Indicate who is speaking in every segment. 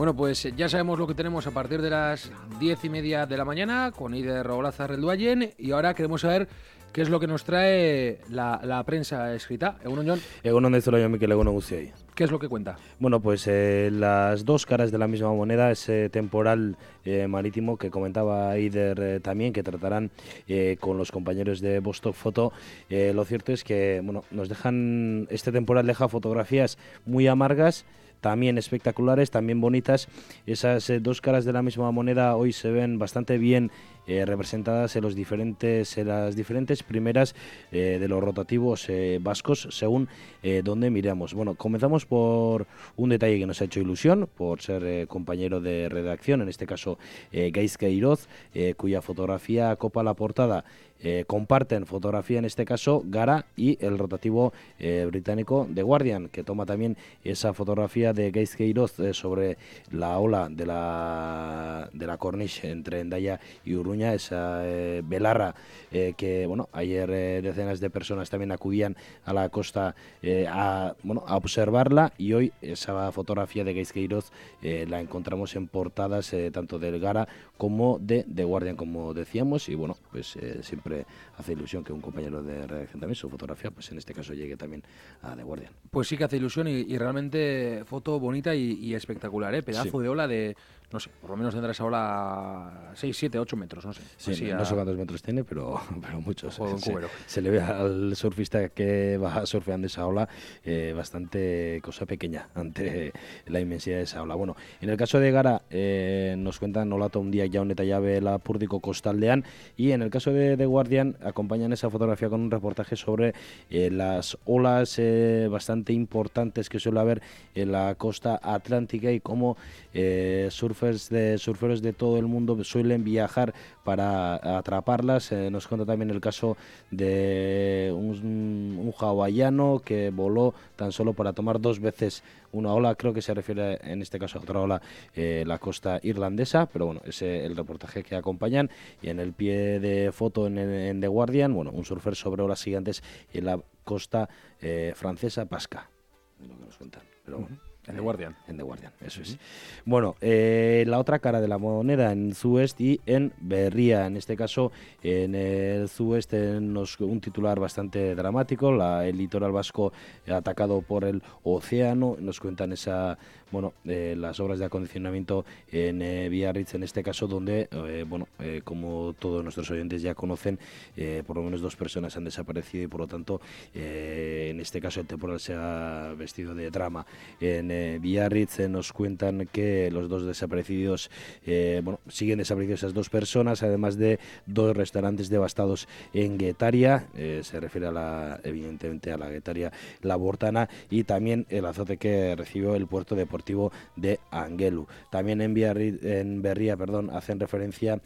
Speaker 1: Bueno, pues ya sabemos lo que tenemos a partir de las 10:30 de la mañana con Eider Olaza Relduayen, y ahora queremos saber qué es lo que nos trae la prensa escrita. Egunon, Jon.
Speaker 2: Egunon Deizuela, Mikel, egunon guztioi.
Speaker 1: ¿Qué es lo que cuenta?
Speaker 2: Bueno, pues las dos caras de la misma moneda, ese temporal marítimo que comentaba Eider también, que tratarán con los compañeros de Vostok Foto. Lo cierto es que este temporal deja fotografías muy amargas, también espectaculares, también bonitas. Esas dos caras de la misma moneda hoy se ven bastante bien representadas en las diferentes primeras de los rotativos vascos, según donde miramos. Bueno, comenzamos por un detalle que nos ha hecho ilusión, por ser compañero de redacción, en este caso Gaizka Iroz, cuya fotografía copa la portada. Comparten fotografía, en este caso Gara y el rotativo británico The Guardian, que toma también esa fotografía de Gaizka Iroz sobre la ola de la Corniche entre Hendaya y Uruña, esa velarra que ayer decenas de personas también acudían a la costa a observarla, y hoy esa fotografía de Gaizka Iroz la encontramos en portadas tanto del Gara como de The Guardian, como decíamos, y bueno, pues siempre hace ilusión que un compañero de redacción también su fotografía, pues en este caso llegue también a The Guardian.
Speaker 1: Pues sí que hace ilusión y realmente foto bonita y espectacular, pedazo de ola de, no sé, por lo menos tendrá esa ola 6, 7, 8 metros, no sé.
Speaker 2: Sí, no sé cuántos metros tiene, pero muchos. Se le ve al surfista que va surfeando esa ola bastante cosa pequeña ante la inmensidad de esa ola. Bueno, en el caso de Gara nos cuentan Olato un día ya un llave la Púrdico Costaldean, y en el caso de The Guardian acompañan esa fotografía con un reportaje sobre las olas bastante importantes que suele haber en la costa atlántica y cómo surferos de todo el mundo suelen viajar para atraparlas. Nos cuenta también el caso de un hawaiano que voló tan solo para tomar 2 veces una ola, creo que se refiere en este caso a otra ola, la costa irlandesa, pero bueno, es el reportaje que acompañan. Y en el pie de foto en The Guardian, bueno, un surfer sobre olas gigantes en la costa francesa Pasca, es lo que nos cuentan, pero bueno.
Speaker 1: En The Guardian.
Speaker 2: En The Guardian, eso es. Bueno, la otra cara de la moneda en Zuest y en Berria. En este caso, en el Zuest, un titular bastante dramático. El litoral vasco atacado por el océano. Nos cuentan las obras de acondicionamiento en Biarritz, en este caso, donde, como todos nuestros oyentes ya conocen, por lo menos 2 personas han desaparecido y, por lo tanto, en este caso el temporal se ha vestido de drama. En Biarritz nos cuentan que los 2 desaparecidos, siguen desaparecidos esas 2 personas, además de 2 restaurantes devastados en Guetaria. Se refiere evidentemente a la Guetaria La Bortana, y también el azote que recibió el puerto deportivo de Angelu. También en Berria, hacen referencia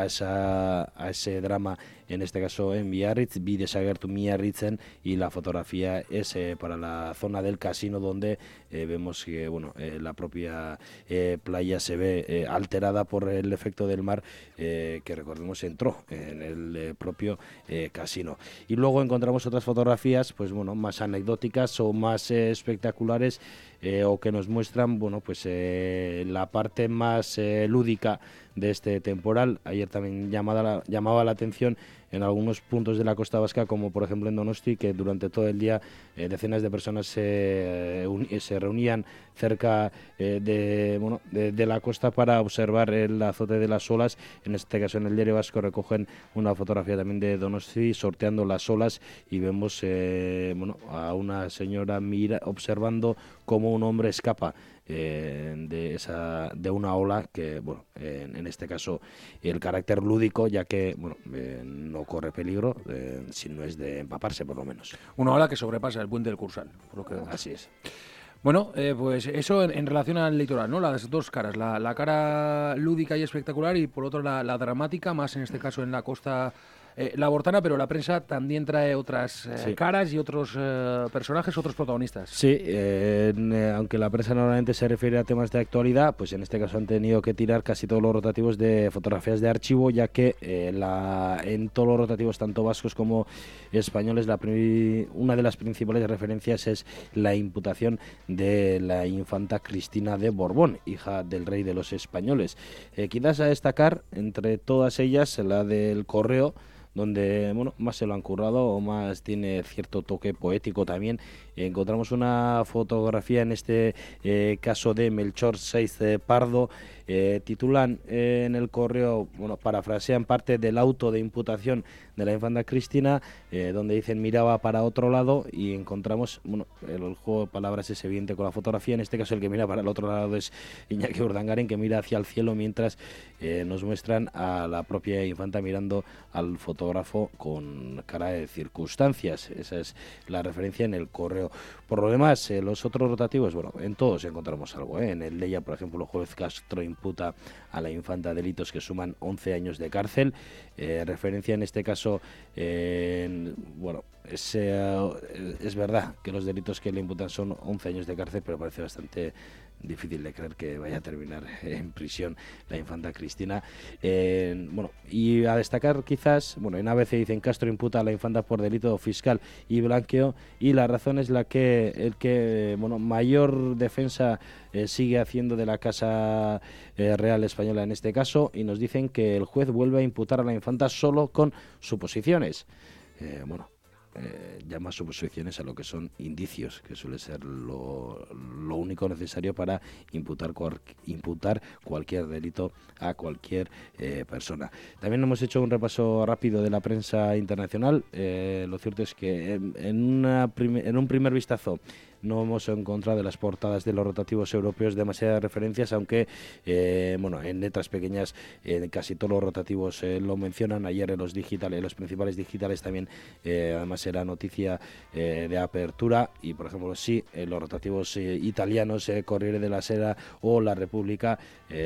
Speaker 2: a ese drama, en este caso en Biarritz, Bidesagertu Biarritzen, y la fotografía es para la zona del casino, donde vemos que la propia playa se ve alterada por el efecto del mar, que recordemos entró en el propio casino. Y luego encontramos otras fotografías más anecdóticas o más espectaculares, o que nos muestran la parte más lúdica de este temporal. Ayer también llamaba la atención en algunos puntos de la costa vasca, como por ejemplo en Donosti, que durante todo el día decenas de personas se reunían cerca de la costa para observar el azote de las olas. En este caso, en el Diario Vasco recogen una fotografía también de Donosti sorteando las olas, y vemos a una señora observando cómo un hombre escapa de una ola que, en este caso, el carácter lúdico, ya que no corre peligro, si no es de empaparse, por lo menos.
Speaker 1: Una ola que sobrepasa el puente del Cursal, por lo que vemos.
Speaker 2: Así es.
Speaker 1: Bueno, pues eso en relación al litoral, ¿no? Las 2 caras, la cara lúdica y espectacular, y por otro la dramática, más en este caso en la costa la Bortana, pero la prensa también trae otras
Speaker 2: Sí.
Speaker 1: caras y otros personajes, otros protagonistas.
Speaker 2: Sí, aunque la prensa normalmente se refiere a temas de actualidad, pues en este caso han tenido que tirar casi todos los rotativos de fotografías de archivo, ya que en todos los rotativos, tanto vascos como españoles, una de las principales referencias es la imputación de la infanta Cristina de Borbón, hija del rey de los españoles. Quizás a destacar entre todas ellas la del Correo, donde más se lo han currado o más tiene cierto toque poético también. Encontramos una fotografía en este caso de Melchor Saiz Pardo. Titulan en el Correo, parafrasean parte del auto de imputación de la infanta Cristina, donde dicen miraba para otro lado, y encontramos, el juego de palabras es evidente con la fotografía. En este caso el que mira para el otro lado es Iñaki Urdangarin, que mira hacia el cielo, mientras nos muestran a la propia infanta mirando al fotógrafo con cara de circunstancias. Esa es la referencia en el Correo. Por lo demás, los otros rotativos, en todos encontramos algo. En el de ella, por ejemplo, el juez Castro imputa a la infanta delitos que suman 11 años de cárcel. Referencia en este caso, es verdad que los delitos que le imputan son 11 años de cárcel, pero parece bastante difícil de creer que vaya a terminar en prisión la infanta Cristina. Y a destacar quizás, en ABC dicen Castro imputa a la infanta por delito fiscal y blanqueo, y la razón es el que mayor defensa sigue haciendo de la Casa Real Española en este caso, y nos dicen que el juez vuelve a imputar a la infanta solo con suposiciones. Llama suposiciones a lo que son indicios, que suele ser lo único necesario para imputar cualquier delito a cualquier persona. También hemos hecho un repaso rápido de la prensa internacional. Lo cierto es que en un primer vistazo no hemos encontrado en las portadas de los rotativos europeos demasiadas referencias, aunque en letras pequeñas en casi todos los rotativos lo mencionan. Ayer en los principales digitales también, además era noticia de apertura, y por ejemplo en los rotativos italianos, Corriere della Sera o La República,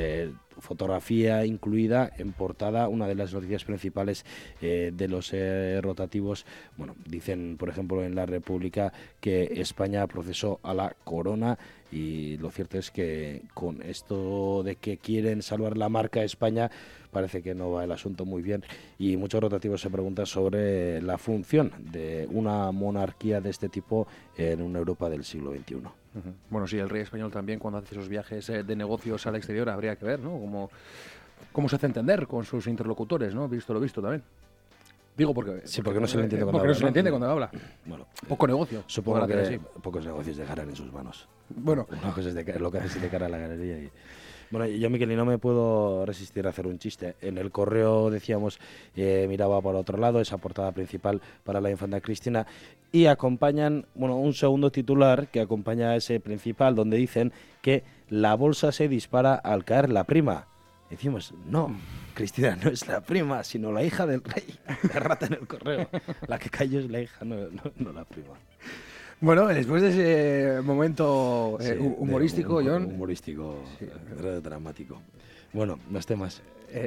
Speaker 2: fotografía incluida en portada, una de las noticias principales de los rotativos. Dicen, por ejemplo, en La República que España procesó a la corona, y lo cierto es que con esto de que quieren salvar la marca España, parece que no va el asunto muy bien, y muchos rotativos se preguntan sobre la función de una monarquía de este tipo en una Europa del siglo XXI.
Speaker 1: Bueno, sí, el rey español también, cuando hace esos viajes de negocios al exterior, habría que ver, ¿no? Cómo se hace entender con sus interlocutores, ¿no? Visto lo visto también. Digo porque
Speaker 2: no se le entiende cuando habla.
Speaker 1: Porque no se le entiende cuando habla.
Speaker 2: Poco
Speaker 1: negocio.
Speaker 2: Supongo que pocos negocios dejarán en sus manos. Una cosa es lo que hace de cara a la galería. Yo, Miquel, y no me puedo resistir a hacer un chiste. En el Correo decíamos, miraba por otro lado, esa portada principal para la infanta Cristina, y acompañan, un segundo titular que acompaña a ese principal, donde dicen que la bolsa se dispara al caer la prima. Decimos, no, Cristina no es la prima, sino la hija del rey. La rata en el Correo. La que cayó es la hija, no la prima.
Speaker 1: Bueno, después de ese momento humorístico, John.
Speaker 2: Humorístico, sí, dramático. Más temas.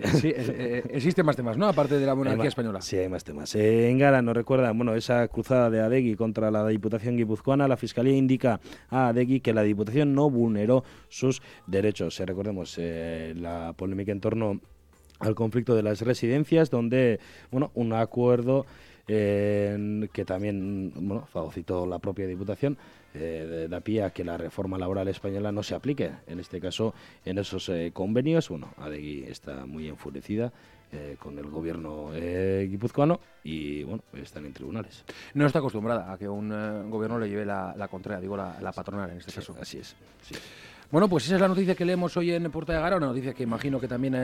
Speaker 1: Existen más temas, ¿no? Aparte de la monarquía española.
Speaker 2: Sí, hay más temas. En Gara nos recuerda, esa cruzada de Adegui contra la Diputación guipuzcoana. La Fiscalía indica a Adegui que la Diputación no vulneró sus derechos. Recordemos la polémica en torno al conflicto de las residencias, donde, un acuerdo que también fagocitó la propia Diputación, da pie a que la reforma laboral española no se aplique, en este caso, en esos convenios. Adegui está muy enfurecida con el gobierno guipuzcoano, y están en tribunales.
Speaker 1: No está acostumbrada a que un gobierno le lleve la contraria, digo la patronal en este caso.
Speaker 2: Así es, sí.
Speaker 1: Bueno, pues esa es la noticia que leemos hoy en Puerta de Gara, una noticia que imagino que también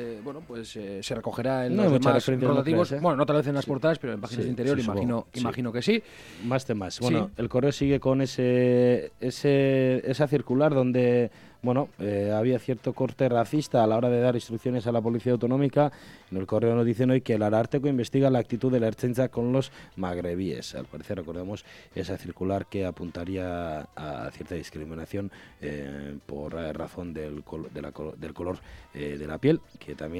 Speaker 1: se recogerá en los demás rotativos. No tal vez en las portadas, pero en páginas de interior imagino que sí.
Speaker 2: Más temas. El Correo sigue con esa circular donde había cierto corte racista a la hora de dar instrucciones a la Policía Autonómica. En el Correo nos dicen hoy que el Ararteko investiga la actitud de la Ertzaintza con los magrebíes. Al parecer, recordemos esa circular que apuntaría a cierta discriminación por razón del color de la piel, que también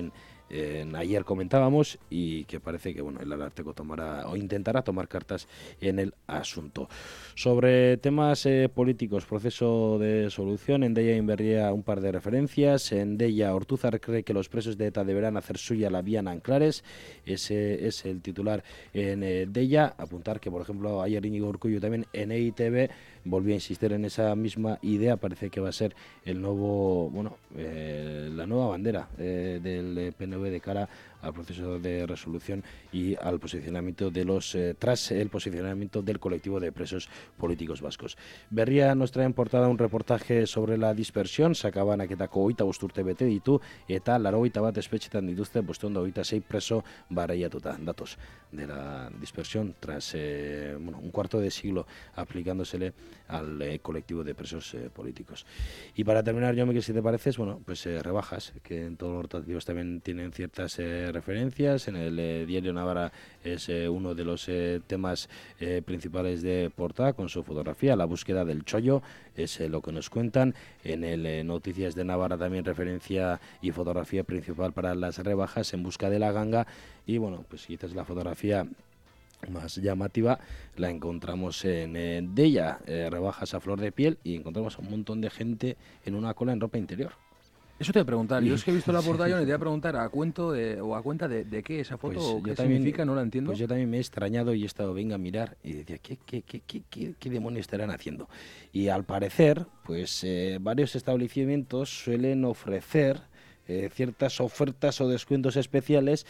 Speaker 2: ayer comentábamos y que parece que el Ararteko tomará o intentará tomar cartas en el asunto. Sobre temas políticos, proceso de solución, en Deia Inverría un par de referencias. En Deia, Ortúzar cree que los presos de ETA deberán hacer suya la vía Nanclares. Ese es el titular en Deia. Apuntar que, por ejemplo, ayer Íñigo Urkullu también en EITB volvió a insistir en esa misma idea. Parece que va a ser el nuevo, la nueva bandera del PNV de cara al proceso de resolución y al posicionamiento de los tras el posicionamiento del colectivo de presos políticos vascos. Berria nos trae en portada un reportaje sobre la dispersión. Sakabanaketako 25 urte bete ditu eta 81 bat espetxetan dituzte 526 preso baraiatuta. Datos de la dispersión tras un cuarto de siglo aplicándosele al colectivo de presos políticos. Y para terminar, yo que si te pareces, rebajas, que en todos los rotativos también tienen ciertas referencias. En el diario Navarra es uno de los temas principales de portada, con su fotografía, la búsqueda del chollo, es lo que nos cuentan. En el Noticias de Navarra también referencia y fotografía principal para las rebajas, en busca de la ganga. Y quizás la fotografía más llamativa la encontramos en Deia, rebajas a flor de piel, y encontramos a un montón de gente en una cola en ropa interior.
Speaker 1: Eso te voy a preguntar. Yo es que he visto la portada y te voy a preguntar a cuenta de qué esa foto, o qué significa, no la entiendo.
Speaker 2: Pues yo también me he extrañado y he estado, venga a mirar, y decía, ¿qué demonios estarán haciendo? Y al parecer, varios establecimientos suelen ofrecer ciertas ofertas o descuentos especiales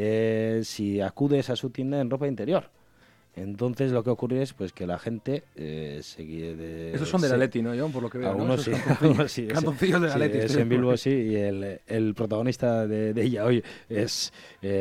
Speaker 2: si acudes a su tienda en ropa interior. Entonces lo que ocurre es que la gente
Speaker 1: Esos son del Atleti, ¿no, John? Por lo que veo,
Speaker 2: algunos
Speaker 1: ¿no?
Speaker 2: Sí,
Speaker 1: Canzoncillos del Atleti.
Speaker 2: Es en Bilbao, sí, y el protagonista de ella hoy es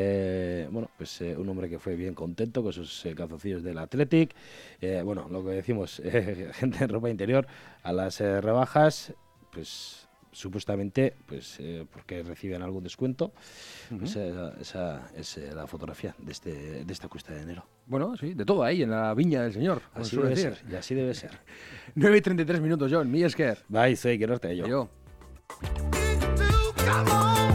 Speaker 2: un hombre que fue bien contento con sus calzoncillos del Athletic. Lo que decimos, gente en ropa interior a las rebajas, supuestamente porque reciben algún descuento. Esa es la fotografía de esta cuesta de enero.
Speaker 1: Bueno, sí, de todo ahí, en la viña del señor.
Speaker 2: Así debe ser, y así debe ser.
Speaker 1: 9:33 minutos, John. Mi esker.
Speaker 2: Bai, soy, quiero yo.